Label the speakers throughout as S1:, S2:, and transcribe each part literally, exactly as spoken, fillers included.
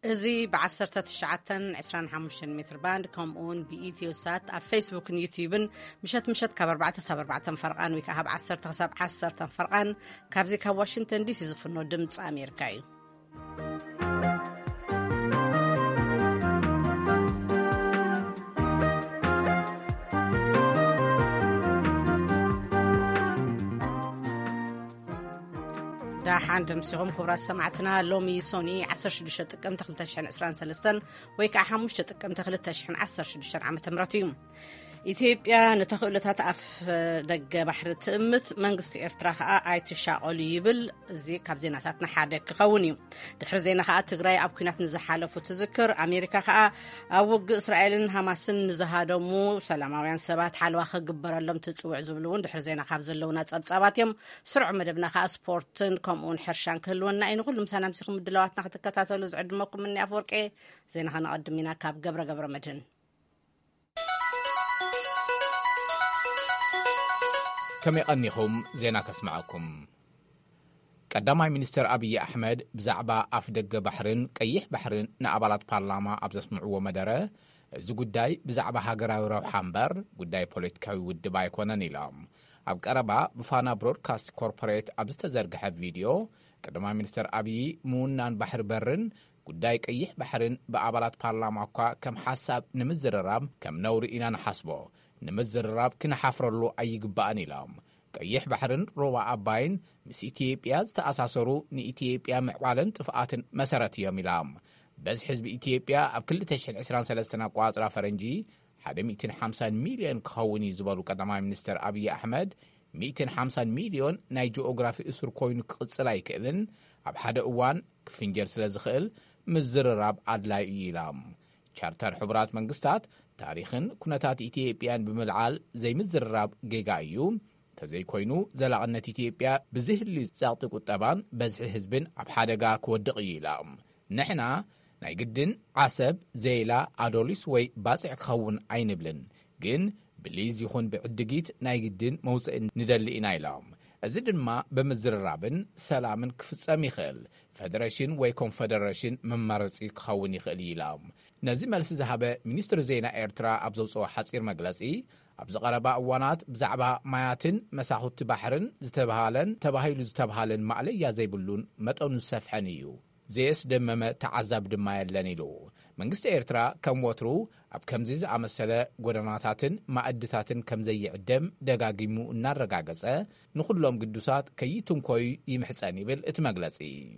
S1: ازي بعصرة تشعة عسران حمشن متر باند كمون بإيتيو سات على فيسبوك يوتيوبن مشت مشت كبر بعد سبر بعد فرقان ويكهب عصرة حساب عصرة فرقان كابزي كواشنطن دي سي زفنو دمص أمريكاي داحان دمسيهم كبرات سمعتنا لومي سوني عسر شدشة تقم تخلتشحن عسران سلستن ويكا حموش تقم تخلتشحن عسر شدشن عام تمراتيوم إثيوبيا نتخلتها تقف دق بحر تأمت منقص إرتراخاء آيت الشاقل يبل زي كابزيناتاتنا حادك قوني دحر زينا خاء تقرأي أبكينات نزحالة فتذكر أمريكا خاء أوق إسرائيل هاماسن نزهادمو سلاماويان سبات حالواخ قبرا لم تتوع زبلون دحر زينا خاف زلونات أبصاباتيم سرع مدبنا خاء سبورتن كمون حرشان كلونا إنو كل مسانا مسيخم الدلواتنا خطكتاتو لزعد موكم مني أفوركي زينا خانا قدمينا كاب قبرا قبرا مدن
S2: كم يقنيهم زينا كسمعكم قدامي منستر أبي أحمد بزعبا أفدق بحرين كيح بحرين نقبلات بارلاما أبزسمعوا مدره زي قداي بزعبا هاقراوي روحانبر قداي بوليتكاوي ودباي كونان إلام أبق أربا بفانا برودكاست كوربوريت أبزتزرقح فيديو قدامي منستر أبي مونان بحر برن قداي كيح بحرين بأبلات بارلاما كم حساب نمزر الرام كم نور إنا نحسبه نمزر الراب كنا حفر له أي قباني لهم كيح بحرن روا أباين مس إثيوبيا تأساسرو ني إثيوبيا معوالن تفقات مسارتية ملام بس حزب إثيوبيا أب كل تشحن عسران سلستنا قواطرة فرنجي حدا مئتين وخمسين مليون كخوني زبالو قدامي منستر أبي أحمد مئتين وخمسين مليون ناي جيوغرافي إسر كوينو قصلاي كإذن أب حدا أوان كفنجر سلزخل مزر الراب عدلاي إيلام شارتر حبرات منقستات تاريخن كنتات إثيوبيان بملعال زي مزرراب جيجا أيوم تزي كوينو زلقنة إثيوبيا بزهر اللي زاقتك الطبان بزح حزبن عبحادقا كودقي لام نحنا نايقدن عسب زيلا أدوليس وي باسع خون عين بلن جن بليز يخون بعدقيت نايقدن موسئ ندل إنايلام أزدن ما بمزررابن سلامن كفصام يخل فدراشن وي كونفدراشن ممارسي كخون يخل يلام نازي ملس زهابه منستر زينا إيرترا أبزوصو حصير مجلسي أبز قربا أوانات بزعبا ماياتن مساحوت بحرن زتبهالن تباهيلو زتبهالن معليا زيبلون متأونو سفحانيو زيس دمم تعذب دما يلنيلو منقست إيرترا كم وترو أب كمزيز عمسلة قدناتاتن معدتاتن كمزي عدم دقاقيمو النار رقاقسة نخلهم قدوسات كيتم كوي يمحساني بالاتماقلسي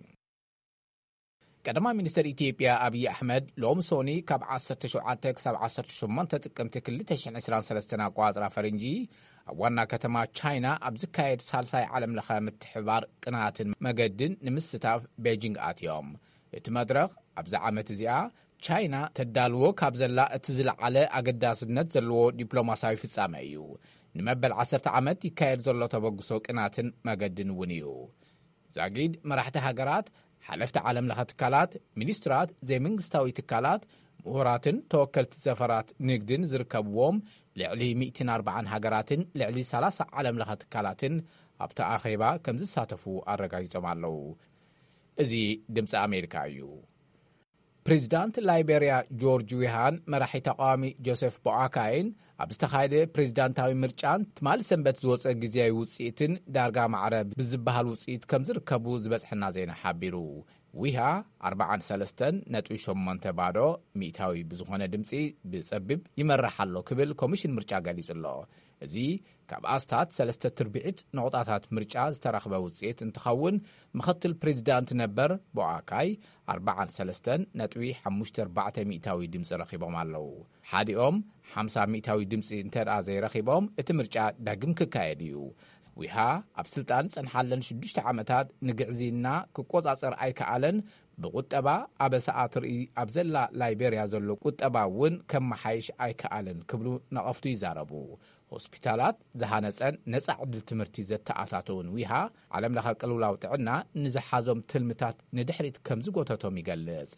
S2: قدما منستر إثيوبيا أبي أحمد لوم سوني كاب عصر تشوعاتك ساب عصر تشمانتا تقمتك اللي تشعن عسران سلستنا قوازرا فرنجي وانا كتما تشاينا أبزكايد سالساي عالم لخا متحبار قناة مقدن نمستاف بيجينغ آتيوم اتمدرغ أبزا عامة زياء تشاينا تدالوو كابزلا اتزل على أقداس نتزلوو ديبلوماساوي في السامعيو نمبل عصر تعامت يكايد زلو تبقسو قناة مقدن ونيو زاقيد مراحة هاقرات حلفت عالم لها تكالات منسترات زي منغستاوي تكالات مهوراتن توكلت زفرات نقدن زركبوهم لعلي مئتين وأربعة هاقراتن لعلي ثلاثة عالم لها تكالاتن أبتا آخيبا كمز ساتفو الرقاي زمالو ازي دمس أمريكا يو بريزيدانت لايبيريا جورج ويهان مرحي تقامي جوزيف بوعاكاين أبستخايدة بريزيدانتاوي مرچان تمال سنبت زوص اجزياي وصيتن دارقا معرب بزبهال وصيت كمزر كبو زبزحنا زينا حابيرو ويها أربعان سلستن نتوي شمان تبادو ميتاوي بزخونة دمسي بسبب يمرحالو كبل كوميشن مرچا قاليز الله ازي كاب آستات سلسته تربيعت نقطاتات مرچاز تراخبه وصيت انتخون مخط البريزيدانت نبر بوعاكاي أربعان سلستن نتوي حموشت أربعة ميتاوي دمس رخيبهم اللو حادي أم حمسة ميتاوي دمس انتر آزي رخيبهم اتمرچا داقم ككايديو ويها أبسلطان سنحالن شدوشت عامتات نقعزينا كقوز أصر أي كعالن بقطبا أبساعات رئي أبزلا لايبيريا زلو قطبا ون كم محايش أي كعالن كبلو نقفتو يزاربو هوسبيتالات زهانسان نسع عدل تمرتي زت تأثاتون ويها علم لها قلولاو تعنا نزحازم تلمتات ندحريت كمزقوتاتهم يقلز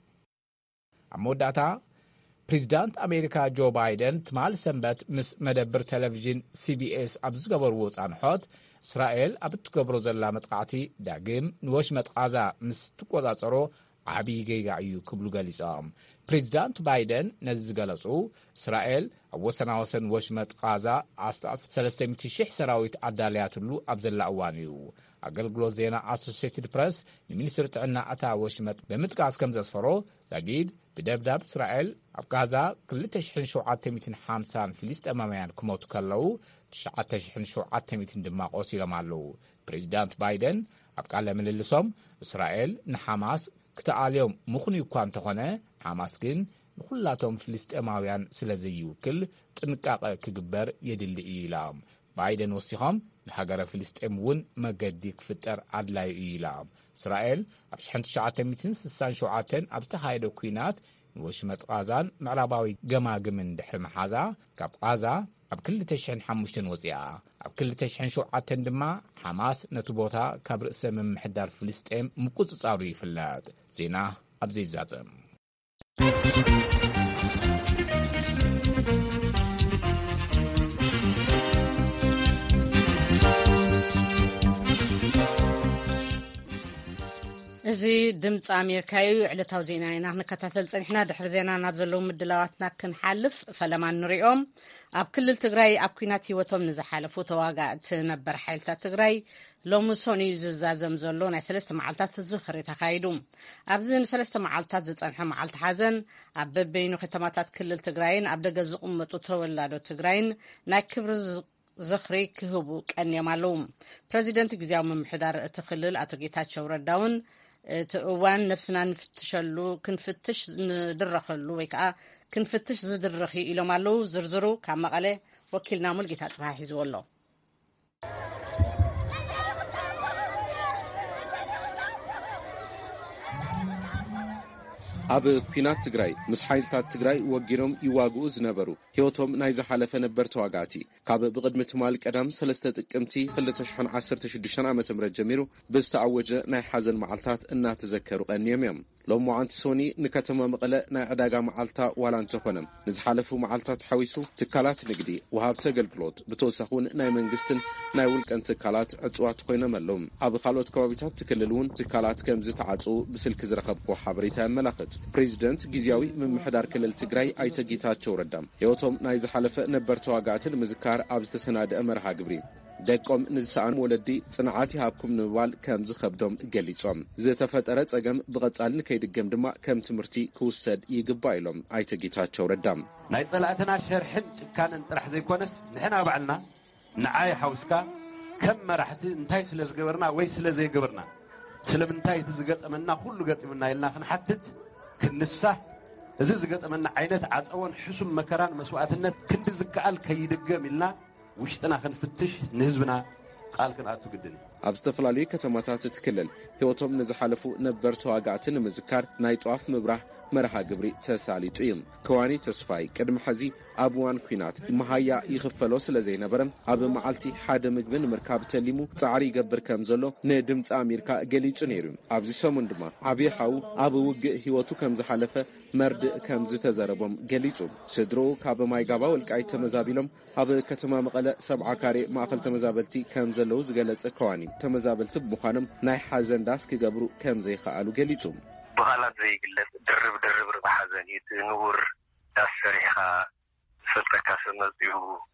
S2: عموداتا بريزيدانت أمريكا جو بايدن تمال سنبت مس مدبر تلفزيون سي بي اس أبزقبر وصعن حوت إسرائيل أبتقبرو زلا متقعتي داقم نوش متقازا مس تقوضا صرو ዓብዪ ጌጋ እዩ ክብሉ ገሊፆም ፕሬዚዳንት ባይደን ነዚ ዝገለጹ እስራኤል ኣብ ወሰናወሰን ወሽመጥ ቃዛ ኣስታት ሰለስተ ሚእቲ ሽሕ ሰራዊት ኣዳልያትሉ ኣብ ዘላ እዋን እዩ ኣገልግሎት ዜና ኣሶሲየትድ ፕረስ ንሚኒስትሪ ጥዕና እታ ወሽመጥ ብምጥቃስ ከም ዘስፈሮ ዛጊድ ብደብዳብ እስራኤል ኣብ ጋዛ ክልተ ሽሕን ሸውዓተ ሚእትን ሓምሳን ፍልስጤማውያን ክሞቱ ከለዉ ትሽዓተ ሽሕን ሸውዓተ ሚእትን ድማ ቆሲሎም ኣለዉ ፕሬዚዳንት ባይደን ኣብ ቃለ ምልልሶም እስራኤል ንሓማስ ክተኣልዮም ምኹኑ እኳ እንተኾነ ሓማስ ግን ንኹላቶም ፍልስጤማውያን ስለ ዘይውክል ጥንቃቐ ክግበር የድሊ እዩ ኢሎም ባይደን ወሲኾም ንሃገረ ፍልስጤም እውን መገዲ ክፍጠር ኣድላዩ እዩ ኢሎም እስራኤል ኣብ ሽሕን ትሽዓተ ሚእትን ስሳን ሸውዓተን ኣብ ዝተኻየደ ኩናት ንወሽመጥ ቃዛን ምዕራባዊ ገማግምን ድሕሪ መሓዛ ካብ ቃዛ ኣብ ክልተ ሽሕን ሓሙሽተን ወፂኣ ኣብ ክልተ ሽሕን ሸውዓተን ድማ ሓማስ ነቲ ቦታ ካብ ርእሰ ምምሕዳር ፍልስጤም ምቁፅጻሩ ይፍለጥ ዜና ኣብ ዘይዛፀም
S1: እዚ ድምፂ ኣሜሪካ እዩ ዕለታዊ ዜና ኢና ንከታተል ፀኒሕና ድሕሪ ዜና ናብ ዘለዉ ምድላዋትና ክንሓልፍ ፈለማ ንሪኦም ኣብ ክልል ትግራይ ኣብ ኩናት ሂወቶም ንዝሓለፉ ተዋጋእቲ ነበር ሓይልታት ትግራይ ሎሚ ሰኒ ዝዛዘም ዘሎ ናይ ሰለስተ መዓልታት ዝኽሪ ተኻይዱ ኣብዚ ንሰለስተ መዓልታት ዝፀንሐ መዓልቲ ሓዘን ኣብ በበይኑ ከተማታት ክልል ትግራይን ኣብ ደገ ዝቕመጡ ተወላዶ ትግራይን ናይ ክብሪ ዝኽሪ ክህቡ ቀንዮም ኣለዉ ፕረዚደንት ግዝያዊ ምምሕዳር እቲ ክልል ኣቶ ጌታቸው ረዳውን እቲ እዋን ነፍስና ንፍትሸሉ ክንፍትሽ ንድረኸሉ ወይ ከዓ ክንፍትሽ ዝድርኽ ኢሎም ኣለዉ ዝርዝሩ ካብ መቐለ ወኪልና ሙልጌታ ጽባሕ ሒዝዎ ኣሎ
S3: ኣብ ኩናት ትግራይ ምስ ሓይልታት ትግራይ ወጊኖም ይዋግኡ ዝነበሩ ህይወቶም ናይ ዝሓለፈ ነበር ተዋጋእቲ ካብ ብቅድሚ ትማል ቀዳም ሰለስተ ጥቅምቲ ክልተ ሽሕን ዓሰርተ ሽዱሽተ ዓመተ ምህረት ጀሚሩ ብዝተኣወጀ ናይ ሓዘን መዓልታት እናተዘከሩ ቀንዮም እዮም ሎሚ ዋዓንቲ ሶኒ ንከተማ መቐለ ናይ ዕዳጋ መዓልታ ዋላ እንተኾነ ንዝሓለፉ መዓልታት ሓዊሱ ትካላት ንግዲ ወሃብቲ ኣገልግሎት ብተወሳኺ እውን ናይ መንግስትን ናይ ውልቀን ትካላት ዕፅዋት ኮይኖም ኣለዉ ኣብ ካልኦት ከባቢታት ትክልል እውን ትካላት ከም ዝተዓፅው ብስልኪ ዝረኸብኩ ሓበሬታ የመላኽት ፕሬዚደንት ግዝያዊ ምምሕዳር ክልል ትግራይ ኣይተ ጌታቸው ረዳ ህይወቶም ናይ ዝሓለፈ ነበር ተዋጋእትን ምዝካር ኣብ ዝተሰናድአ መርሃ ግብሪ ደቆም ንዝሰኣን ወለዲ ጽንዓት ይሃብኩም ንምባል ከም ዝኸብዶም ገሊጾም ዝተፈጠረ ጸገም ብቐጻልን ከይድገም ድማ ከም ትምህርቲ ክውሰድ ይግባእ ኢሎም ኣይተ ጌታቸው ረዳ
S4: ናይ ጸላእትና ሸርሕን ጭካንን ጥራሕ ዘይኮነስ ንሕና ባዕልና ንዓይ ሓውስካ ከም መራሕቲ እንታይ ስለ ዝገበርና ወይ ስለ ዘይገበርና ስለምንታይ እቲ ዝገጠመና ኩሉ ገጢምና ኢልና ክንሓትት ክንሳህ እዚ ዝገጠመና ዓይነት ዓፀወን ሕሱም መከራን መስዋዕትነት ክንዲ ዝከኣል ከይድገም ኢልና ውሽጥና ክንፍትሽ ንህዝብና ቃል ክንኣቱ ግድን
S3: ኣብ ዝተፈላለዩ ከተማታት ትክልል ህይወቶም ንዝሓለፉ ነበር ተዋጋእቲ ንምዝካር ናይ ጧፍ ምብራህ መርሃ ግብሪ ተሳሊጡ እዩ ከዋኒ ተስፋይ ቅድሚ ሕዚ ኣብ እዋን ኩናት መሃያ ይኽፈሎ ስለ ዘይነበረ ኣብ መዓልቲ ሓደ ምግቢ ንምርካብ ተሊሙ ፃዕሪ ይገብር ከም ዘሎ ንድምፂ ኣሜሪካ ገሊጹ ነይሩ ኣብዚ ሰሙን ድማ ዓብዪ ሓው ኣብ ውግእ ህይወቱ ከም ዝሓለፈ መርድእ ከም ዝተዘረቦም ገሊጹ ስድሮኡ ካብ ማይጋባ ወልቃይት ተመዛቢሎም ኣብ ከተማ መቐለ ሰብዓ ካሬ ማእኸል ተመዛበልቲ ከም ዘለዉ ዝገለጸ ከዋኒ ተመዛበልቲ ብምዃኖም ናይ ሓዘን ዳስ ክገብሩ ከም ዘይከኣሉ ገሊጹ
S5: በኋላት ዘይግለጽ ድርብ ድርብ ርባሓዘን እቲ ንቡር ዳስ ሰሪሕኻ ሰልጠካ ሰመፅኡ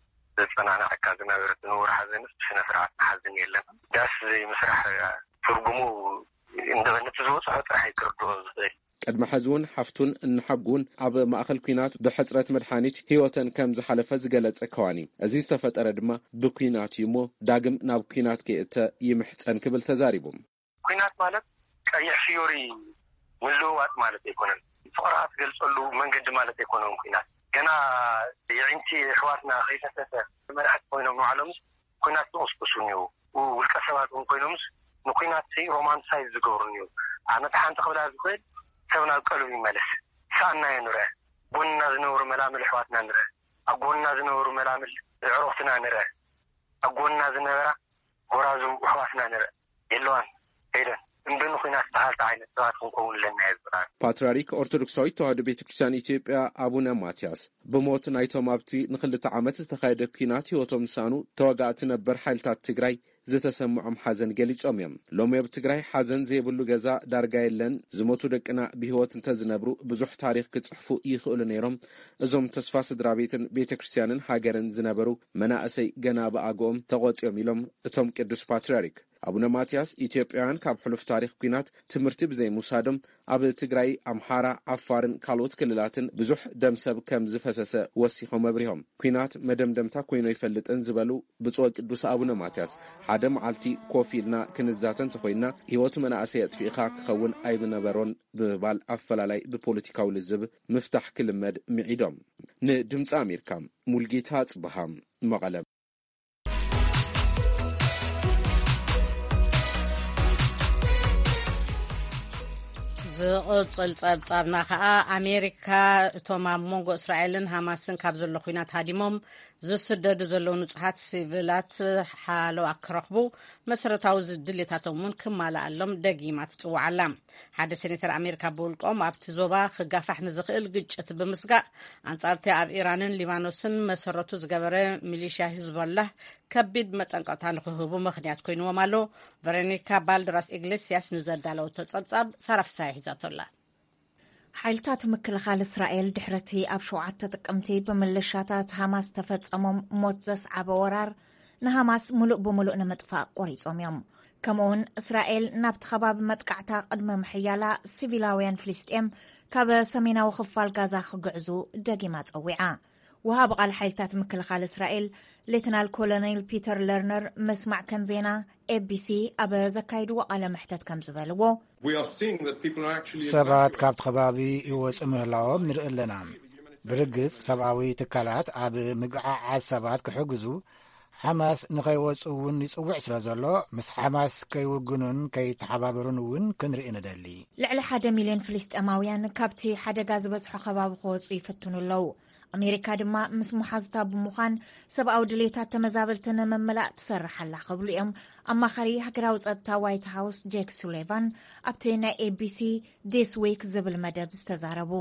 S5: ዘጸናንዐካ ዝነበረት ንቡር ሓዘንስ ብስነ ስርዓት ሓዘን የለን ዳስ ዘይምስራሕ ትርጉሙ እንደበነት ዝወፅሖ ጥራሕ ይክርድኦ ዝኽእል
S3: ቅድሚ ሕዚ እውን ሓፍቱን እንሓጉን ኣብ ማእኸል ኩናት ብሕፅረት መድሓኒት ህይወተን ከም ዝሓለፈ ዝገለጸ ከዋኒ እዚ ዝተፈጠረ ድማ ብኩናት እዩ እሞ ዳግም ናብ ኩናት ከእተ ይምሕፀን ክብል ተዛሪቡ
S5: ኩናት ማለት ቀይሕ ፍዮሪ ምልውዋጥ ማለት ኣይኮነን ፍቅርካ ትገልጸሉ መንገዲ ማለት ኣይኮነን ኩናት ገና የዒንቲ ኣሕዋትና ከይፈሰሰ መራሕቲ ኮይኖም ንባዕሎምስ ኩናት ዝቕስቅሱን እዩ ውልቀ ሰባት እውን ኮይኖምስ ንኩናት ሮማንሳይዝ ዝገብሩን እዩ ኣነታ ሓንቲ ክብላ ዝኽእል ሰብና ቀልቡ ይመለስ ሳና ይንረአ ጎንና ዝነበሩ መላምል ኣሕዋትና ንረአ ኣብ ጎንና ዝነበሩ መላምል ዕሮፍትና ንረአ ኣብ ጎንና ዝነበራ ጎራዙ ኣሕዋትና ንረአ የለዋን ከይደን እንደን ኩናት ባህልታ ዓይነት ሰባት ክንከውን ለና ይዝብራል
S3: ፓትርያርክ ኦርቶዶክሳዊት ተዋህዶ ቤተክርስቲያን ኢትዮጵያ አቡነ ማትያስ ብሞት ናይቶም ኣብቲ ንክልተ ዓመት ዝተኻየደ ኩናት ህይወቶም ሳኑ ተዋጋእቲ ነበር ሓይልታት ትግራይ ዝተሰምዖም ሓዘን ገሊጾም እዮም ሎሚ ኣብ ትግራይ ሓዘን ዘይብሉ ገዛ ዳርጋ የለን ዝሞቱ ደቅና ብህይወት እንተዝነብሩ ብዙሕ ታሪክ ክጽሕፉ ይኽእሉ ነይሮም እዞም ተስፋ ስድራ ቤትን ቤተ ክርስቲያንን ሃገርን ዝነበሩ መናእሰይ ገና ብኣግኦም ተቆጽዮም ኢሎም እቶም ቅዱስ ፓትርያርክ አቡነ ማትያስ ኢትዮጵያውያን ካብ ሕሉፍ ታሪክ ኩናት ትምህርቲ ብዘይ ሙሳዶም ኣብ ትግራይ አምሓራ አፋርን ካልኦት ክልላትን ብዙሕ ደም ሰብ ከም ዝፈሰሰ ወሲኾም ኣብሪሆም ኩናት መደምደምታ ኮይኑ ይፈልጥን ዝበሉ ብፁዕ ቅዱስ አቡነ ማትያስ ሓደ መዓልቲ ኮፍ ኢልና ክንዛተን ተኾይና ህይወት መናእሰይ ኣጥፊእኻ ክኸውን ኣይብነበሮን ብምባል ኣፈላላይ ብፖለቲካዊ ልዝብ ምፍታሕ ክልመድ ምዒዶም ንድምፂ አሜሪካ ሙልጌታ ጽበሃም መቐለ
S1: ዝቕጽል ጸብጻብና ከዓ ኣሜሪካ እቶም ኣብ መንጎ እስራኤልን ሃማስን ካብ ዘሎ ኩናት ሃዲሞም ዝስደዱ ዘለዉ ንጹሓት ሲቪላት ሓለዋ ክረኽቡ መሰረታዊ ድሌታቶም እውን ክማልኣሎም ደጊማ ትጽውዓላ ሓደ ሴኔተር ኣሜሪካ ብውልቆም ኣብቲ ዞባ ክጋፋሕ ንዝኽእል ግጭት ብምስጋእ ኣንጻርቲ ኣብ ኢራንን ሊባኖስን መሰረቱ ዝገበረ ሚሊሽያ ሂዝቦላህ ከቢድ መጠንቀቕታ ንክህቡ ምኽንያት ኮይንዎም ኣሎ ቨሮኒካ ባልደራስ ኢግሌስያስ ንዘዳለወቶ ጸብጻብ ሳራፍሳይ ሒዛቶላ
S6: ሓይልታት ምክልኻል እስራኤል ድሕረቲ ኣብ ሸውዓተ ጥቅምቲ ብምልሻታት ሃማስ ተፈጸሞም ሞት ዘስዓበ ወራር ንሃማስ ሙሉእ ብምሉእ ንምጥፋእ ቆሪጾም እዮም ከምኡውን እስራኤል ናብቲ ከባቢ መጥቃዕታ ቅድመ ምሕያላ ሲቪላውያን ፍልስጤም ካብ ሰሜናዊ ክፋል ጋዛ ክግዕዙ ደጊማ ጸዊዓ ወሃብ ቃል ሓይልታት ምክልኻል እስራኤል ሌተናል ኮሎኔል ፒተር ለርነር መስማዕ ከን ዜና ኤቢሲ ኣብ ዘካይድዎ ቃለ መሕተት ከም ዝበልዎ
S7: ሰባት ካብቲ ከባቢ ይወፁ ምህላዎም ንርኢ ኣለና ብርግጽ ሰብኣዊ ትካላት ኣብ ምግዓዓዝ ሰባት ክሕግዙ ሓማስ ንኸይወፁ እውን ይጽውዕ ስለ ዘሎ ምስ ሓማስ ከይውግኑን ከይተሓባበሩን እውን ክንርኢ ንደሊ
S6: ልዕሊ ሓደ ሚልዮን ፍልስጤማውያን ካብቲ ሓደጋ ዝበዝሖ ከባቢ ክወፁ ይፍትኑ ኣለዉ ኣሜሪካ ድማ ምስ ሙሓዝታ ብምዃን ሰብኣዊ ድሌታት ተመዛበልቲ ንምምላእ ትሰርሕ ኣላ ክብሉ እዮም ኣማኻሪ ሃገራዊ ጸጥታ ዋይት ሃውስ ጄክ ሱሌቫን ኣብቲ ናይ ኤቢሲ ዲስ ዊክ ዝብል መደብ ዝተዛረቡ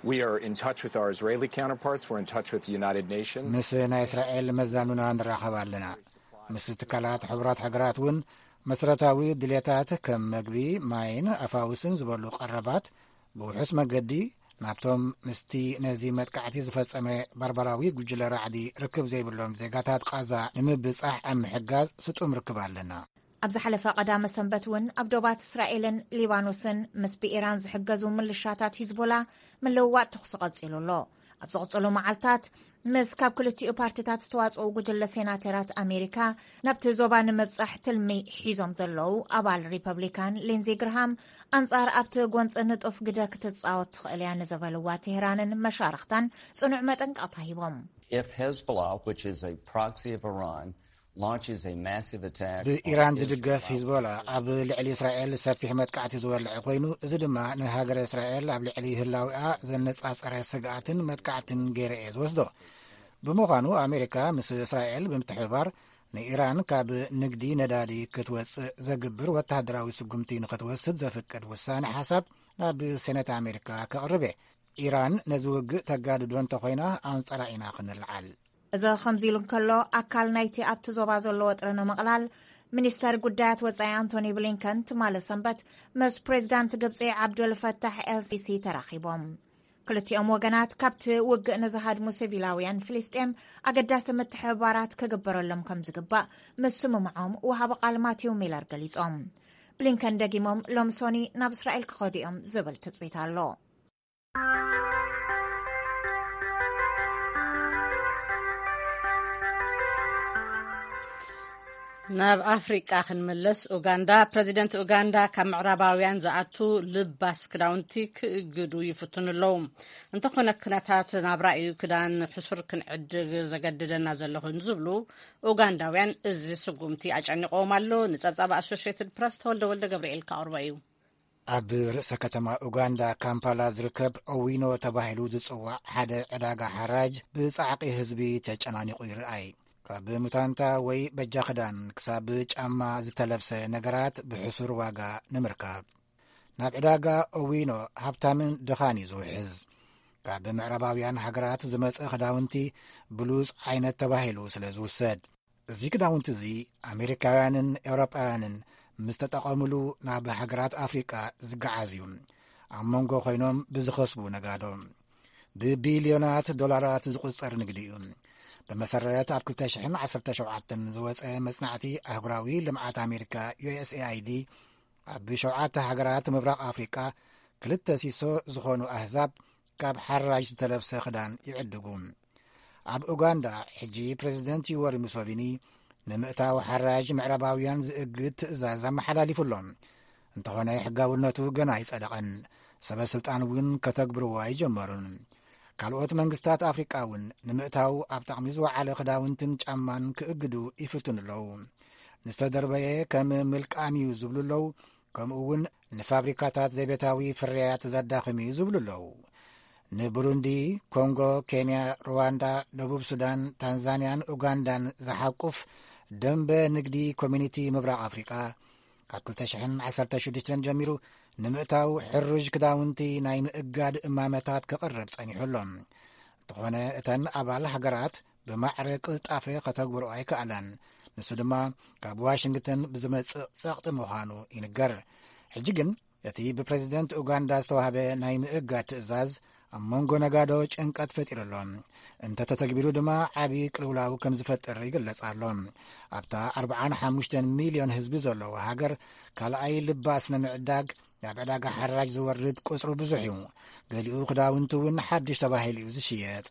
S7: ምስ ናይ እስራኤል መዛኑና ንራኸብ ኣለና ምስ ትካላት ሕቡራት ሃገራት እውን መሰረታዊ ድሌታት ከም መግቢ ማይን ኣፋውስን ዝበሉ ቀረባት ብውሑስ መገዲ ናብቶም ምስቲ ነዚ መጥቃዕቲ ዝፈጸመ ባርባራዊ ጉጅለ ራዕዲ ርክብ ዘይብሎም ዜጋታት ቃዛ ንምብጻሕ ኣብ ምሕጋዝ ስጡም ርክብ ኣለና
S6: ኣብ ዝሓለፈ ቀዳመ ሰንበት እውን ኣብ ዶባት እስራኤልን ሊባኖስን ምስ ብኢራን ዝሕገዙ ምልሻታት ሂዝቦላ ምልውዋጥ ተኹስ ቀጺሉ ኣሎ ኣብ ዝቕጽሉ መዓልታት ምስ ካብ ክልቲኡ ፓርቲታት ዝተዋጽኡ ጉጅለ ሴናተራት ኣሜሪካ ናብቲ ዞባ ንምብጻሕ ትልሚ ሒዞም ዘለዉ ኣባል ሪፐብሊካን ሊንዚ ግርሃም ኣንጻር ኣብቲ ጎንፂ ንጡፍ ግደ ክትጻወት ትኽእል እያ ንዘበልዋ ቴህራንን መሻርክታን ጽኑዕ መጠንቀቕታ ሂቦም
S7: ብኢራን ዝድገፍ ሂዝቦላ ኣብ ልዕሊ እስራኤል ሰፊሕ መጥቃዕቲ ዝወልዐ ኮይኑ እዚ ድማ ንሃገረ እስራኤል ኣብ ልዕሊ ህላዊኣ ዘነጻጸረ ስግኣትን መጥቃዕትን ገይረ እየ ዝወስዶ ብምዃኑ ኣሜሪካ ምስ እስራኤል ብምትሕብባር ንኢራን ካብ ንግዲ ነዳዲ ክትወፅእ ዘግብር ወተሃደራዊ ስጉምቲ ንኽትወስድ ዘፍቅድ ውሳነ ሓሳብ ናብ ሴኔት ኣሜሪካ ከቕርበ ኢራን ነዚ ውግእ ተጋድዶ እንተኾይና ኣንጸራ ኢና ክንልዓል
S6: እዚ ከምዚ ኢሉ እንከሎ ኣካል ናይቲ ኣብቲ ዞባ ዘሎ ወጥሪ ንምቕላል ሚኒስተር ጉዳያት ወጻኢ አንቶኒ ብሊንከን ትማለ ሰንበት ምስ ፕሬዚዳንት ግብፂ ዓብዱልፈታሕ ኤልሲሲ ተራኺቦም ክልቲኦም ወገናት ካብቲ ውግእ ንዝሃድሙ ሲቪላውያን ፍልስጤም ኣገዳሲ ምትሕብባራት ክግበረሎም ከም ዝግባእ ምስ ስምምዖም ወሃቢ ቃል ማቲው ሚለር ገሊጾም ብሊንከን ደጊሞም ሎም ሶኒ ናብ እስራኤል ክኸዱ እዮም ዝብል ትፅቢት ኣሎ
S1: ናብ ኣፍሪቃ ክንምለስ ኡጋንዳ ፕረዚደንት ኡጋንዳ ካብ ምዕራባውያን ዝኣቱ ልባስ ክዳውንቲ ክእግዱ ይፍትኑ ኣለዉ እንተኾነ ኩነታት ናብ ራእዩ ክዳን ሕሱር ክንዕድግ ዘገድደና ዘሎ ኮይኑ ዝብሉ ኡጋንዳውያን እዚ ስጉምቲ ኣጨኒቖም ኣሎ ንጸብጻብ ኣሶሽየትድ ፕረስ ተወልደ ወልደ ገብርኤል ካቅርበ እዩ
S7: ኣብ ርእሰ ከተማ ኡጋንዳ ካምፓላ ዝርከብ ኦዊኖ ተባሂሉ ዝጽዋዕ ሓደ ዕዳጋ ሓራጅ ብጻዕቂ ህዝቢ ተጨናኒቑ ይርአይ ካብ ሙታንታ ወይ በጃ ክዳን ክሳብ ጫማ ዝተለብሰ ነገራት ብሕሱር ዋጋ ንምርካብ ናብ ዕዳጋ ኦዊኖ ሃብታምን ድኻን ዝውሕዝ ካብ ምዕራባውያን ሃገራት ዝመጽእ ክዳውንቲ ብሉጽ ዓይነት ተባሂሉ ስለ ዝውሰድ እዚ ክዳውንቲ እዚ ኣሜሪካውያንን ኤውሮጳውያንን ምስ ተጠቐምሉ ናብ ሃገራት ኣፍሪቃ ዝገዓዝ እዩ። ኣብ መንጎ ኮይኖም ብዝኸስቡ ነጋዶ ብቢልዮናት ዶላራት ዝቝጸር ንግዲ እዩ። ብመሰረት ኣብ ክልተ ሽሕን ዓሰርተ ሸውዓተን ዝወፀ መጽናዕቲ ኣህጉራዊ ልምዓት ኣሜሪካ ዩኤስኤኣይዲ ኣብ ሸውዓተ ሃገራት ምብራቕ ኣፍሪቃ ክልተ ሲሶ ዝኾኑ ኣህዛብ ካብ ሓራጅ ዝተለብሰ ክዳን ይዕድጉ። ኣብ ኡጋንዳ ሕጂ ፕሬዚደንት ዩወሪ ሙሶቪኒ ንምእታዊ ሓራጅ ምዕራባውያን ዝእግድ ትእዛዝ ኣመሓላሊፉሎም እንተኾነ ሕጋውነቱ ገና ይጸደቐን ሰበ ሥልጣን እውን ከተግብርዎ ኣይጀመሩን። ካልኦት መንግስታት ኣፍሪቃ እውን ንምእታው ኣብ ጠቕሚ ዝወዓለ ክዳውንትን ጫማን ክእግዱ ይፍትን ኣለዉ። ንዝተደርበየ ከም ምልቃም እዩ ዝብሉ ኣለዉ። ከምኡውን ንፋብሪካታት ዘይቤታዊ ፍርያት ዘዳኽም እዩ ዝብሉ ኣለዉ። ንቡሩንዲ፣ ኮንጎ፣ ኬንያ፣ ሩዋንዳ፣ ደቡብ ሱዳን፣ ታንዛንያን ኡጋንዳን ዝሓቁፍ ደንበ ንግዲ ኮሚኒቲ ምብራቕ ኣፍሪቃ ካብ ክልተ ሽሕን ዓሰርተ ሽዱሽተን ጀሚሩ ንምእታው ሕሩዥ ክዳውንቲ ናይ ምእጋድ እማመታት ክቐርብ ጸኒሑሎም። እንተኾነ እተን ኣባል ሃገራት ብማዕረ ቅልጣፈ ከተግብሮ ኣይከኣላን። ንሱ ድማ ካብ ዋሽንግተን ብዝመጽእ ጸቕጢ ምዃኑ ይንገር። ሕጂ ግን እቲ ብፕሬዚደንት ኡጋንዳ ዝተዋህበ ናይ ምእጋድ ትእዛዝ ኣብ መንጎ ነጋዶ ጭንቀት ፈጢሩ ኣሎም። እንተተተግቢሩ ድማ ዓብዪ ቅልውላው ከም ዝፈጥር ይግለጽ ኣሎም። ኣብታ ኣርብዓን ሓሙሽተን ሚልዮን ህዝቢ ዘለዎ ሃገር ካልኣይ ልባስ ንምዕዳግ ናብ ዕዳጋ ሓራጅ ዝወርድ ቁጽሩ ብዙሕ እዩ። ገሊኡ ክዳውንቲ እውን ሓድሽ ተባሂሉ እዩ ዝሽየጥ።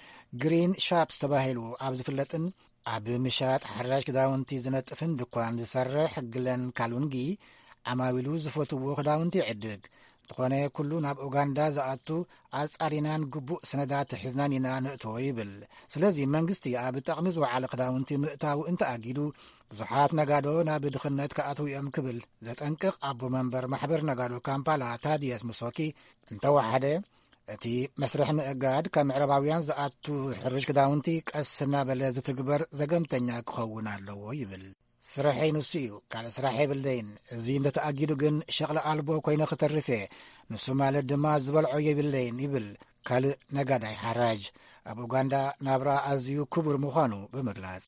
S7: ግሪን ሻፕስ ተባሂሉ ኣብ ዝፍለጥን ኣብ ምሻጥ ሓራጅ ክዳውንቲ ዝነጥፍን ድኳን ዝሰርሕ ግለን ካልውንጊ ዓማዊሉ ዝፈትዎ ክዳውንቲ ይዕድግ። እንተኾነ ኩሉ ናብ ኡጋንዳ ዝኣቱ ኣጻሪናን ግቡእ ሰነዳት ሒዝናን ኢና ንእትዎ ይብል። ስለዚ መንግስቲ ኣብ ጠቕሚ ዝወዓለ ክዳውንቲ ምእታው እንተኣጊዱ ብዙሓት ነጋዶ ናብ ድኽነት ክኣትው እዮም ክብል ዘጠንቅቕ ኣቦ መንበር ማሕበር ነጋዶ ካምፓላ ታድየስ ሙሶኪ እንተወሓደ እቲ መስርሕ ምእጋድ ካብ ምዕረባውያን ዝኣቱ ሕሩጅ ክዳውንቲ ቀስ እናበለ ዝትግበር ዘገምተኛ ክኸውን ኣለዎ ይብል። ስራሐይ ንሱ እዩ፣ ካልእ ስራሕ የብልደይን። እዚ እንተተኣጊዱ ግን ሸቕለ ኣልቦ ኮይነ ክተርፌ ንሱ ማለት ድማ ዝበልዖ የብለይን ይብል ካልእ ነጋዳይ ሓራጅ ኣብ ኡጋንዳ ናብራ ኣዝዩ ክቡር ምዃኑ ብምግላጽ።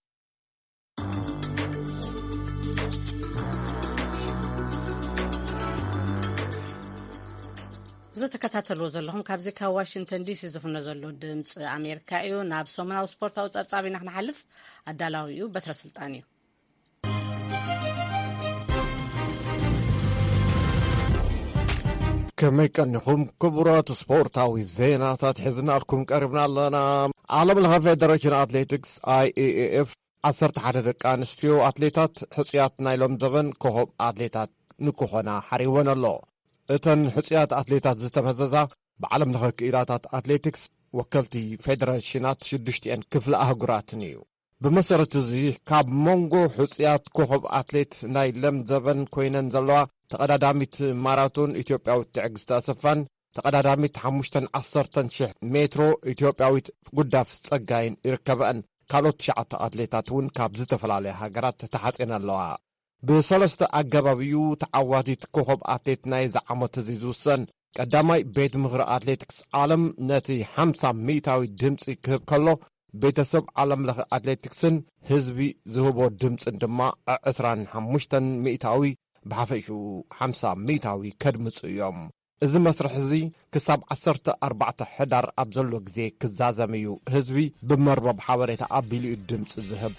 S1: ዝተከታተልዎ ዘለኹም ካብዚ ካብ ዋሽንግተን ዲሲ ዝፍነ ዘሎ ድምፂ ኣሜሪካ እዩ። ናብ ሰሙናዊ ስፖርታዊ ጸብጻብ ኢና ክንሓልፍ። ኣዳላዊ እዩ በትረ ስልጣን እዩ።
S8: ከመይ ቀኒኹም ክቡራት ስፖርታዊ ዜናታት ሒዝናልኩም ቀሪብና ኣለና። ዓለም ለኸ ፌደሬሽን ኣትሌቲክስ ኣይ ኤ ኤ ኤፍ ዓሰርተ ሓደ ደቂ ኣንስትዮ ኣትሌታት ሕፅያት ናይ ሎም ዘበን ኮኸብ ኣትሌታት ንክኾና ሓሪወን ኣሎ። እተን ሕፅያት ኣትሌታት ዝተመዘዛ ብዓለም ለኸ ክኢላታት ኣትሌቲክስ ወከልቲ ፌደሬሽናት ሽዱሽተን ክፍለ ኣህጉራትን እዩ። ብመሰረት እዚ ካብ መንጎ ሕፅያት ኮኸብ ኣትሌት ናይ ለም ዘበን ኮይነን ዘለዋ ተቐዳዳሚት ማራቶን ኢትዮጵያዊት ትዕግስቲ ኣሰፋን ተቐዳዳሚት ሓሙሽተን ዓሰርተን ሽሕ ሜትሮ ኢትዮጵያዊት ጉዳፍ ጸጋይን ይርከበአን። ካልኦት ትሽዓተ ኣትሌታት እውን ካብ ዝተፈላለየ ሃገራት ተሓጺን ኣለዋ። ብሰለስተ ኣገባብ እዩ ተዓዋቲት ኮኸብ ኣትሌት ናይ ዝዓመት እዚ ዝውሰን። ቀዳማይ ቤት ምኽሪ ኣትሌቲክስ ዓለም ነቲ ሓምሳ ሚእታዊ ድምፂ ክህብ ከሎ ቤተሰብ ዓለም ለኸ ኣትሌቲክስን ህዝቢ ዝህቦ ድምፅን ድማ ዕስራን ሓሙሽተን ሚእታዊ ብሓፈሹ ሓምሳ ሚእታዊ ከድምፁ እዮም። እዚ መስርሕ እዚ ክሳብ ዓሰርተ ኣርባዕተ ሕዳር ኣብ ዘሎ ግዜ ክዛዘም እዩ ህዝቢ ብመርበብ ሓበሬታ ኣቢሉ እዩ ድምፂ ዝህብ።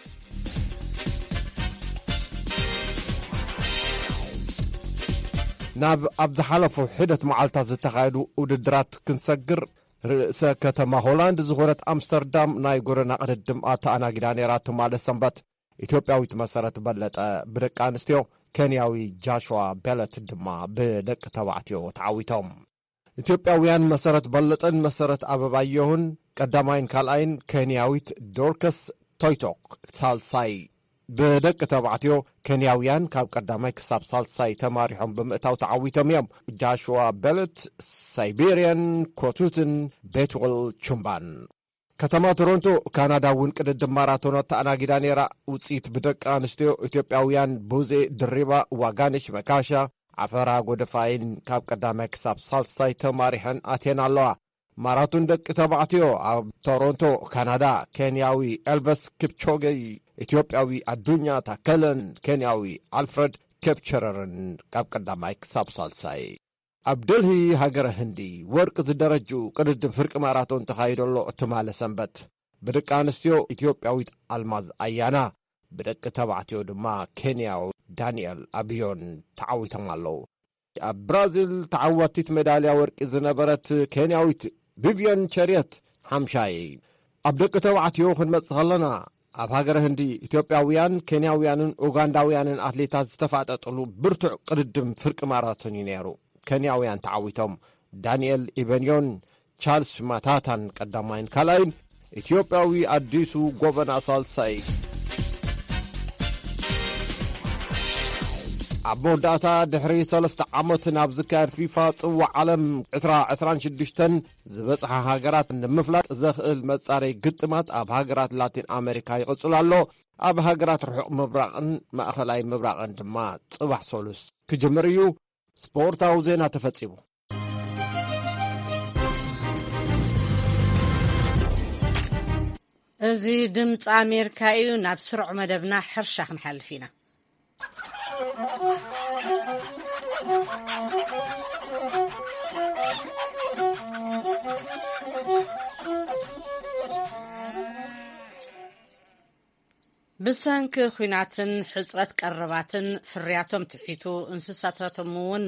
S8: ናብ ኣብ ዝሓለፉ ሒደት መዓልታት ዝተኻየዱ ውድድራት ክንሰግር ርእሰ ከተማ ሆላንድ ዝኾነት ኣምስተርዳም ናይ ጎደና ቅድድም ተኣናጊዳ ነይራ ትማለ ሰንበት። ኢትዮጵያዊት መሰረት በለጠ ብደቂ ኣንስትዮ ኬንያዊ ጃሽዋ ቤለት ድማ ብደቂ ተባዕትዮ ተዓዊቶም። ኢትዮጵያውያን መሰረት በለጠን መሰረት ኣበባየሁን ቀዳማይን ካልኣይን ኬንያዊት ዶርከስ ቶይቶክ ሳልሳይ ብደቂ ተባዕትዮ ኬንያውያን ካብ ቀዳማይ ክሳብ ሳልሳይ ተማሪሖም ብምእታው ተዓዊቶም እዮም። ጃሽዋ ቤለት ሳይቤርያን ኮቱትን ቤትወል ቹምባን። ከተማ ቶሮንቶ ካናዳ እውን ቅድድም ማራቶናት ተኣናጊዳ ነይራ። ውፅኢት ብደቂ ኣንስትዮ ኢትዮጵያውያን ቡዜ ድሪባ፣ ዋጋንሽ መካሻ፣ ዓፈራ ጎደፋይን ካብ ቀዳማይ ክሳብ ሳልሳይ ተማሪሐን ኣትየን ኣለዋ። ማራቶን ደቂ ተባዕትዮ ኣብ ቶሮንቶ ካናዳ ኬንያዊ ኤልቨስ ኪፕቾጌ ኢትዮጵያዊ ኣዱኛ ታከለን ኬንያዊ ኣልፍረድ ኬፕቸረርን ካብ ቀዳማይ ክሳብ ሳልሳይ ኣብ ደልሂ ሃገረ ህንዲ ወርቂ ዝደረጁ ቅድድም ፍርቂ ማራቶን ተኻይደሎ እትማለ ሰንበት ብደቂ ኣንስትዮ ኢትዮጵያዊት ኣልማዝ ኣያና ብደቂ ተባዕትዮ ድማ ኬንያዊ ዳንኤል ኣቢዮን ተዓዊቶም ኣለዉ። ኣብ ብራዚል ተዓዋቲት ሜዳልያ ወርቂ ዝነበረት ኬንያዊት ቪቪየን ቸሪየት ሓምሻይ። ኣብ ደቂ ተባዕትዮ ክንመጽእ ከለና ኣብ ሃገረ ህንዲ ኢትዮጵያውያን ኬንያውያንን ኡጋንዳውያንን ኣትሌታት ዝተፋጠጥሉ ብርቱዕ ቅድድም ፍርቂ ማራቶን እዩ ነይሩ። ኬንያውያን ተዓዊቶም ዳንኤል ኢበንዮን ቻርልስ ማታታን ቀዳማይን ካልኣይን ኢትዮጵያዊ ኣዲሱ ጎበና ሳልሳይ። ኣብ መወዳእታ ድሕሪ ሰለስተ ዓመት ናብ ዝካየድ ፊፋ ጽዋዕ ዓለም ዕስራ ዕስራን ሽዱሽተን ዝበጽሓ ሃገራት ንምፍላጥ ዘኽእል መጻረይ ግጥማት ኣብ ሃገራት ላቲን ኣሜሪካ ይቕጽል ኣሎ። ኣብ ሃገራት ርሑቕ ምብራቕን ማእኸላይ ምብራቕን ድማ ጽባሕ ሰሉስ ክጅምር እዩ። ስፖርታዊ ዜና ተፈጺሙ።
S1: እዚ ድምፂ ኣሜሪካ እዩ። ናብ ስሩዕ መደብና ሕርሻ ክንሓልፍ ኢና። ብሰንኪ ኩናትን ሕፅረት ቀረባትን ፍርያቶም ትሒቱ እንስሳታቶም እውን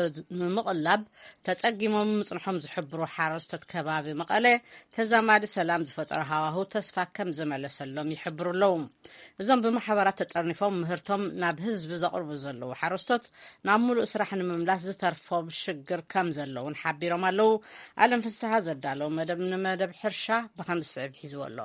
S1: ንምቕላብ ተጸጊሞም ምጽንሖም ዝሕብሩ ሓረስቶት ከባቢ መቐለ ተዛማዲ ሰላም ዝፈጠረ ሃዋህው ተስፋ ከም ዝመለሰሎም ይሕብሩ ኣለዉ። እዞም ብማሕበራት ተጠርኒፎም ምህርቶም ናብ ህዝቢ ዘቕርቡ ዘለዉ ሓረስቶት ናብ ሙሉእ ስራሕ ንምምላስ ዝተርፎም ሽግር ከም ዘለውን ሓቢሮም ኣለዉ። ኣለም ፍስሓ ዘዳለው መደብ ንመደብ ሕርሻ ብከምስዕብ ሒዝዎ ኣሎ።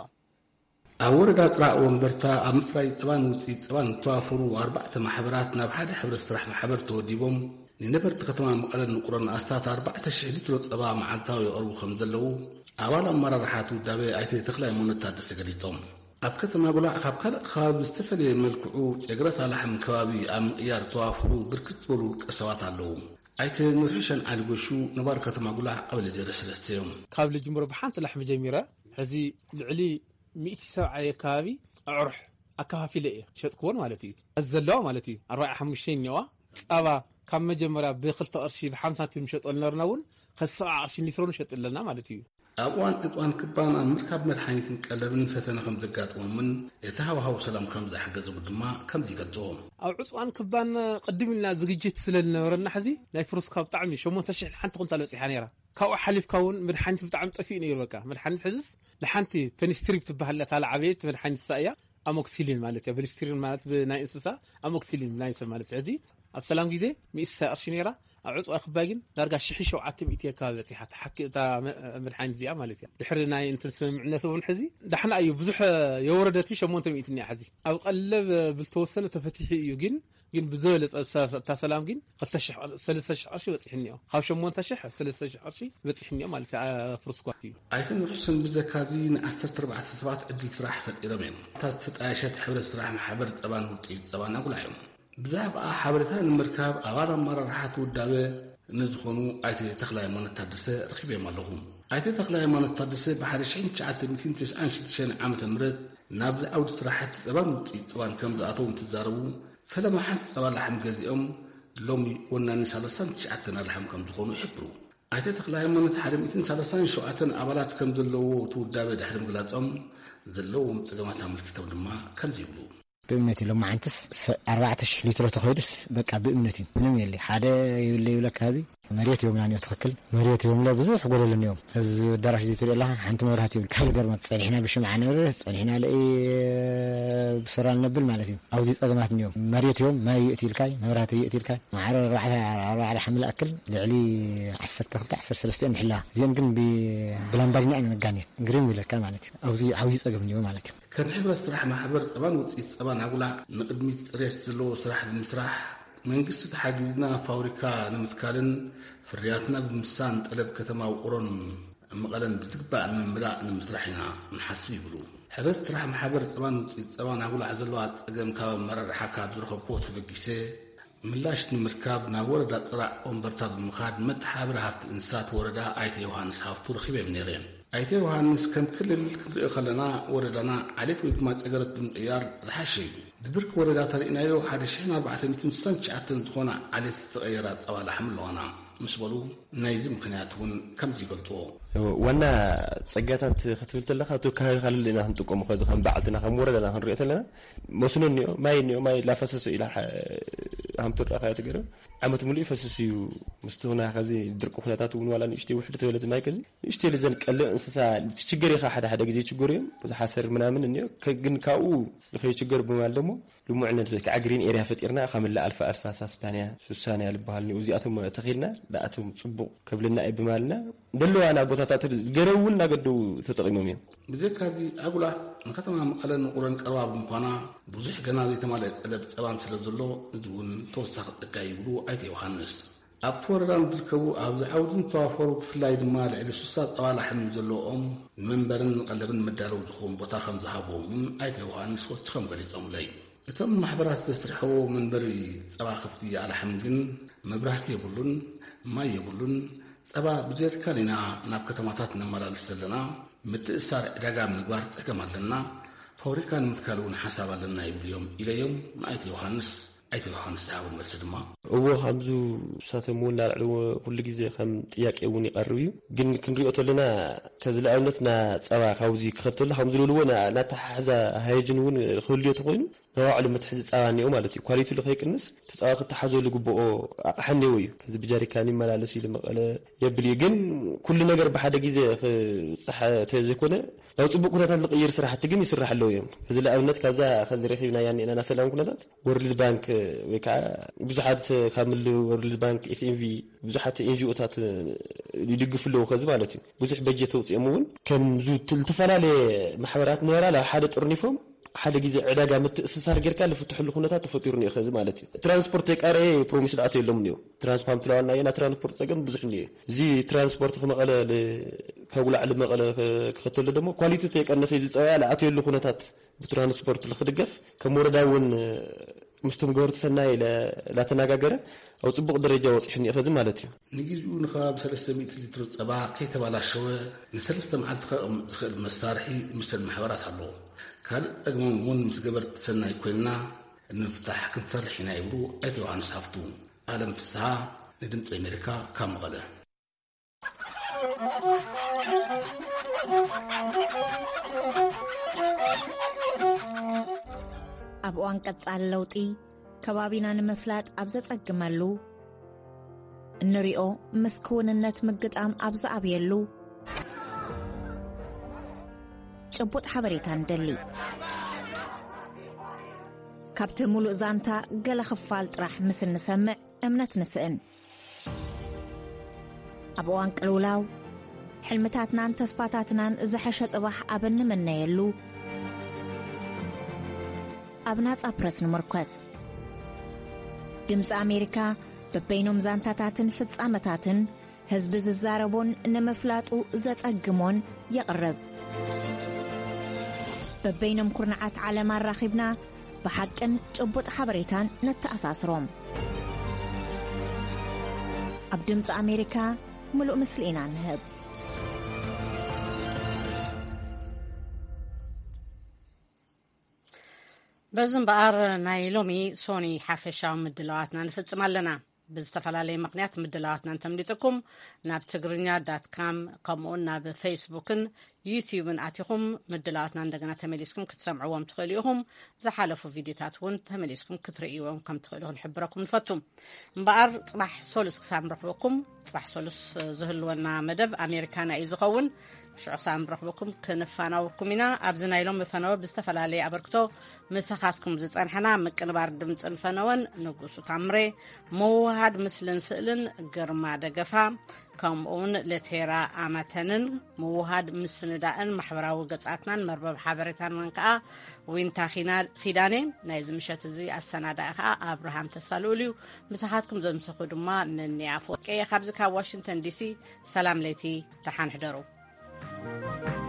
S9: ኣብ ወረዳ ጥራቅ ወንበርታ ኣብ ምፍራይ ፀባን ውፅኢት ፀባን ዝተዋፈሩ ኣርባዕተ ማሕበራት ናብ ሓደ ሕብረት ስራሕ ማሕበር ተወዲቦም ንነበርቲ ከተማ መቐለን ንቁረን ኣስታት ኣርባዕተ ሽሕ ሊትሮ ፀባ መዓልታዊ የቕርቡ ከም ዘለዉ ኣባል ኣመራርሓት ውዳበ ኣይተ ተክላይ ሞነት ታደሰ ገሊፆም። ኣብ ከተማ ጉላዕ ካብ ካልእ ከባቢ ዝተፈለየ መልክዑ ጨግረት ኣላሕም ከባቢ ኣብ ምቕያር ተዋፍሩ ብርክት ዝበሉ ውልቀ ሰባት ኣለዉ። ኣይተ ንርሕሸን ዓሊጎሹ ነባር ከተማ ጉላዕ ቀበለ ጀረ ሰለስተ እዮም።
S10: ካብ ልጅምሮ ብሓንቲ ላሕሚ ጀሚረ ሕዚ ልዕሊ ሚእቲ ሰብዓየ ከባቢ ኣዕሩሕ ኣከፋፊለ እየ ሸጥክዎን ማለት እዩ። እዚ ዘለዋ ማለት እዩ ኣርባዓ ሓሙሽተ እኒዋ ፀባ ካብ መጀመርያ ብክልተ ቅርሺ ብሓምሳ ሳንቲም ሸጦ ዝነበርና እውን ከሰብዓ ቅርሺ ሊትሮ ንሸጥ ኣለና ማለት እዩ።
S9: ኣብ እዋን እጥዋን ክባን ኣብ ምርካብ መድሓኒትን ቀለብን ፈተነ ከም ዘጋጥሞምን እቲ ሃዋሃው ሰላም ከም ዝሓገዞም ድማ ከምዚ ይገልጽዎም።
S10: ኣብ ዕፅዋን ክባን ቅድም ኢልና ዝግጅት ስለዝነበረና ሕዚ ናይ ፍሩስካ ብጣዕሚ ሸሞንተ ሽሕ ሓንቲ ኩንታል በፂሓ ነይራ። ካብኡ ሓሊፍካ እውን መድሓኒት ብጣዕሚ ጠፊኡ ነይሩ። በቃ መድሓኒት ሕዝስ ንሓንቲ ፔኒስትሪፕ ትበሃል ታላ ዓበየት መድሓኒት ሳእያ ኣሞክሲሊን ማለት እዩ። ፔኒስትሪፕ ማለት ብናይ እንስሳ ኣሞክሲሊን ናይ ሰብ ማለት እዩ። ሕዚ ኣብ ሰላም ግዜ ሚእሳ ቅርሺ ነይራ። ኣብ ዕፅዋ ክባይ ግን ዳርጋ ሽሕ ሸውዓተ ሚእቲ ከባቢ በፂሓ ተሓኪታ መድሓኒት እዚኣ ማለት እዩ። ድሕሪ ናይ እንትን ስምምዕነት እውን ሕዚ ዳሕና እዩ ብዙሕ የወረደቲ ሸሞንተ ሚእቲ እኒኣ ሕዚ ኣብ ቀለብ ብልተወሰነ ተፈቲሒ እዩ ግን ግን ብዘበለፀ እታ ሰላም ግን ሰለስተ ሽሕ ቅርሺ በፂሕ እኒኦ ካብ ሸሞንተ ሽሕ ሰለስተ ሽሕ ቅርሺ በፂሕ እኒኦ ማለት ፍሩስኳት እዩ።
S9: ኣይተን ርሑስን ብዘካዚ ንዓሰርተ ኣርባዕተ ሰባት ዕድል ስራሕ ፈጢሮም እዮም። እታ ዝተጣየሸት ሕብረት ስራሕ ማሕበር ፀባን ውፅኢት ፀባን ኣጉላዕ እዮም። ብዛዕባ ሓበሬታ ንምርካብ ኣባል ኣመራርሓት ውዳበ ንዝኾኑ ኣይተ ተክላይ ሃይማኖት ታደሰ ረኺቦም ኣለኹ። ኣይተ ተክላይ ሃይማኖት ታደሰ ብሓደ ሽሕን ትሽዓተ ሚእትን ትስዓን ሽዱሽተን ዓመተ ምህረት ናብዚ ዓውዲ ስራሕቲ ፀባን ውፅኢት ፀባን ከም ዝኣተዉ እንትዛረቡ ፈለማ ሓንቲ ፀባ ላሕሚ ገዚኦም ሎሚ ወናኒ ሰለስተ ትሽዓተ ላሕሚ ከም ዝኾኑ ይሕብሩ። ኣይተ ተክላይ ሃይማኖት ሓደ ሚእትን ሰለስተ ሸውዓተ ኣባላት ከም ዘለዎ ትውዳበ ድሕሪ ምግላፆም ዘለዎም ፀገማት ኣመልኪቶም ድማ ከምዚ ይብሉ።
S7: بإمنتي لما عنتس أربعة شح لتر تخيرس بقى بإمنتي منهم يلي حدا يقول لك هذه مريت يوم يعني يتخكل مريت يوم لا بزح قول لنا اليوم هز درجة دي تقول لها أنت مرهتي بالكل قرمت صالحنا بشمعنا صالحنا لأي بسرعة نبل مالتي أو زيت أجمعت اليوم مريت يوم ما يأتي الكاي مرهتي يأتي الكاي مع ربع على حمل أكل لعلي عسر تخلط عسر سلستين حلا زين كن بلامبرنا أنا مجاني قريم ولا كان مالتي أو زي عاوز أجمعني يوم مالتي
S9: كان حبر سراح محبر طبعا وصيت طبعا أقولها نقدمي رئيس زلو سراح المسرح من قصة حاجزنا فاوريكا نمتكالن فرياتنا بمسان طلب كتما وقرن مقالن بتقبع من ملاء المسرحنا نحسب يقولوا حبر سراح محبر طبعا وصيت طبعا أقولها عزلوات أقام كاب مرر حكا بزرخ بوت بقيسة ملاش نمركابنا وردا طرع أمبرتا بمخاد متحابر هافت إنسات وردا آيت يوهانس هافتو رخيبه منيرين ኣይተ ዮሃንስ ከም ክልል ክንሪኦ ከለና ወረዳና ዓሌት ወይ ድማ ፀገረት ብምቅያር ዝሓሸ እዩ ብብርኪ ወረዳ ተሪእናዮ ሓደ ሽሕን ኣርባዕተ ሚእትን ስሳን ትሽዓተን ዝኾነ ዓሌት ዝተቐየራ ፀባ ላሕሚ ኣለዋና ምስ በሉ ናይዚ ምክንያት እውን ከምዚ ይገልፅዎ
S11: ዋና ፀጋታት ክትብል ተለካ እቲ ከባቢ ካልእ ኢና ክንጥቀሙ ከዚ ከም በዓልትና ከም ወረዳና ክንሪኦ ተለና መስኖ እኒኦ ማይ እኒኦ ማይ ላፈሰሰ ኢላ ሃምትራ ካያ ትገረ ዓመት ሙሉ ይፈሰስ እዩ ምስተውና ከዚ ድርቁ ኩነታት እውን ዋላ ንእሽተይ ውሕድ ተበለት ማይ ከዚ ንእሽተይ ልዘን ቀልዕ እንስሳ ችግር ኢኻ ሓደ ሓደ ግዜ ችግር እዮም ዝሓሰር ምናምን እኒኦ ግን ካብኡ ንኸይችገር ብማል ደሞ ልሙዕነት ከዓግሪን ኤርያ ፈጢርና ከምላ ኣልፋ ኣልፋ ሳስፓንያ ሱሳንያ ልበሃል እዚኣቶም ተኺልና ዳኣቶም ፅቡቕ ከብልና እዩ ብማልና ደለዋና ቦታታት ገረውን ናገደው ተጠቂሞም እዮም
S9: ብዘካዚ ኣጉላ ንከተማ መቐለን ቁረን ቀረባ ብምኳና ብዙሕ ገና ዘይተማልአ ጠለብ ፀባን ስለ ዘሎ እዚ እውን ተወሳኺ ጥቃ ይብሉ ኣይተ ዮሃንስ ኣብቲ ወረዳ ዝርከቡ ኣብዚ ዓውድን ተዋፈሩ ብፍላይ ድማ ልዕሊ ስሳ ፀባ ላሕሚ ዘለዎም መንበርን ቀለብን መዳለው ዝኸውን ቦታ ከም ዝሃብዎም ኣይተ ዮሃንስ ወስኾም ገሊፆምለይ እቶም ማሕበራት ዝተስርሐዎ መንበሪ ፀባ ክፍቲ ኣላሕሚ ግን መብራህቲ የብሉን ማይ የብሉን ፀባ ብጀሪካን ኢና ናብ ከተማታት ነመላልስ ዘለና ምትእሳር ዕዳጋ ምግባር ጠቀም ኣለና ፋብሪካ ንምትካል እውን ሓሳብ ኣለና ይብልዮም ኢለዮም ንኣይተ ዮሃንስ ኣይተ ዮሃንስ ዝሃቡ መልሲ ድማ እዎ ከምዙ ሳቶም እውን ላልዕልዎ ኩሉ ግዜ ከም ጥያቄ እውን ይቐርብ እዩ ግን ክንሪኦ ተለና ከዚ ንኣብነት ና ፀባ ካብዚ ክኸተሉ ከም ዝብልዎ ናተሓሕዛ ሃይጅን እውን ክህልዮ ተኮይኑ ነባዕሉ መትሕዚ ፀባ እኒኦ ማለት እዩ ኳሊቲ ልኸይቅንስ ተፀባ ክተሓዘሉ ግብኦ ኣቕሓ እኒኦ እዩ ከዚ ብጀሪካን ይመላለስ ኢሉ መቐለ የብል እዩ ግን ኩሉ ነገር ብሓደ ግዜ ክፅሓ ተዘይኮነ ናብ ፅቡቅ ኩነታት ዝቕይር ስራሕቲ ግን ይስራሕ ኣለዎ እዮም ከዚ ንኣብነት ካብዛ ከዚ ረኺብናያ ኒአና ና ሰላም ኩነታት ወርልድ ባንክ ወይ ከዓ ብዙሓት ካምል ወርልድ ባንክ ኤስኤምቪ ብዙሓት ኤንጂኦታት ይድግፍ ኣለዎ ከዚ ማለት እዩ ብዙሕ በጀት ተውፅኦም እውን ከምዙ ዝተፈላለዩ ማሕበራት ነበራ ናብ ሓደ ጥርኒፎም ሓደ ግዜ ዕዳጋ ምትእስሳር ጌርካ ልፍትሕሉ ኩነታት ተፈጢሩ ነው ከዚ ማለት እዩ ትራንስፖርት የቃረ ፕሮሚስ ዳኣቶ የሎም ነው ትራንስፖርት ትለዋና የና ትራንስፖርት ፀገም ብዙሕ ነው እዚ ትራንስፖርት ከመቀለ ከጉላዕ ለመቀለ ክኸተሉ ደሞ ኳሊቲ ተቀነሰ እዚ ፀባያ ላኣቶ የሉ ኩነታት ብትራንስፖርት ልኽድገፍ ከም ወረዳውን ምስቶም ገበርቲ ሰናይ ላተነጋገረ ኣብ ፅቡቕ ደረጃ ወፂሕ ነው ከዚ ማለት እዩ ንግዜኡ ንኸባቢ ሰለስተ ሚእቲ ሊትር ፀባ ከይተባላሸወ ንሰለስተ መዓልቲ ከቕምጥ ዝኽእል መሳርሒ ምስተን ማሕበራት ኣለዎ ካልእ ጠቅሞም እውን ምስ ገበርቲ ሰናይ ኮይንና ንምፍታሕ ክንሰርሕ ኢና ይብሉ ኣይተ ዮሃንስ ሃፍቱ ኣለም ፍስሓ ንድምፂ ኣሜሪካ ካብ መቐለ
S6: ኣብ እዋን ቀጻሊ ለውጢ ከባቢና ንምፍላጥ ኣብ ዘጸግመሉ እንሪኦ ምስ ክውንነት ምግጣም ኣብ ዝኣብየሉ ጭቡጥ ሓበሬታ ንደሊ ካብቲ ሙሉእ ዛንታ ገለ ክፋል ጥራሕ ምስ እንሰምዕ እምነት ንስእን ኣብ እዋን ቅልውላው ሕልምታትናን ተስፋታትናን ዝሐሸ ጽባሕ ኣብ እንመነየሉ ኣብ ናጻ ፕረስ ንምርኮስ ድምፂ ኣሜሪካ በበይኖም ዛንታታትን ፍጻመታትን ህዝቢ ዝዛረቦን ንምፍላጡ ዘጸግሞን የቕርብ በበይኖም ኩርናዓት ዓለም ኣራኺብና ብሓቅን ጭቡጥ ሓበሬታን ነተኣሳስሮም ኣብ ድምፂ ኣሜሪካ ምሉእ ምስሊ ኢና ንህብ
S1: በዝምበኣር ናይ ሎሚ ሶኒ ሓፈሻዊ ምድላዋትና ንፍጽም ኣለና ብዝተፈላለየ ምክንያት ምድላዋትና እንተምሊጥኩም ናብ ትግርኛ ዳት ካም ከምኡውን ናብ ፌስቡክን ዩቲዩብን ኣቲኹም ምድላዋትና እንደገና ተመሊስኩም ክትሰምዕዎም ትኽእሉ ኢኹም ዝሓለፉ ቪድዮታት እውን ተመሊስኩም ክትርእይዎም ከም ትኽእሉ ክንሕብረኩም ንፈቱ እምበኣር ፅባሕ ሶሉስ ክሳብ ንረኽበኩም ፅባሕ ሶሉስ ዝህልወና መደብ ኣሜሪካና እዩ ዝኸውን ሽዑ ክሳብ ንረኽበኩም ክንፋናወኩም ኢና ኣብዚ ናይ ሎሚ ፈነወ ብዝተፈላለየ ኣበርክቶ ምሳኻትኩም ዝፀንሐና ምቅንባር ድምፅን ፈነወን ንጉሱ ታምሬ ምውሃድ ምስልን ስእልን ግርማ ደገፋ ከምኡውን ለቴራ ኣማተንን ምውሃድ ምስንዳእን ማሕበራዊ ገጻትናን መርበብ ሓበሬታን ከዓ ዊንታ ኺዳኔ ናይ ዝምሸት እዚ ኣሰናዳኢ ከዓ ኣብርሃም ተስፋ ልኡል እዩ ምሳኻትኩም ዘምስኹ ድማ ምንያፎ ቀየ ካብዚ ካብ ዋሽንግተን ዲሲ ሰላም ለይቲ ደሓን ሕደሩ